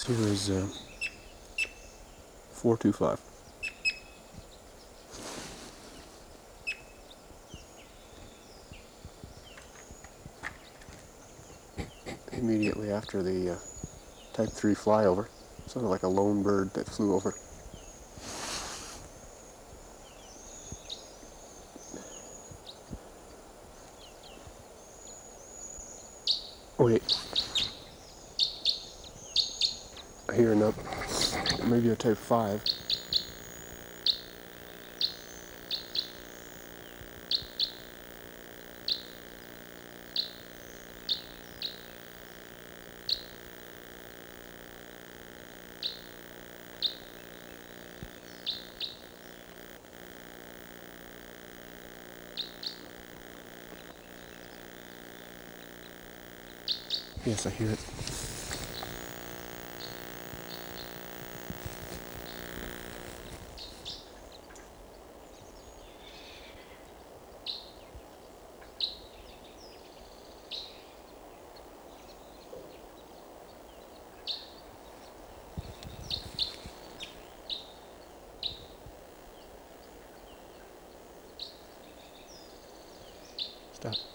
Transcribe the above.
Here is 425. Immediately after the Type 3 flyover, sounded like a lone bird that flew over. Wait, I hear another, maybe a Type 5. Yes, I hear it. Stop.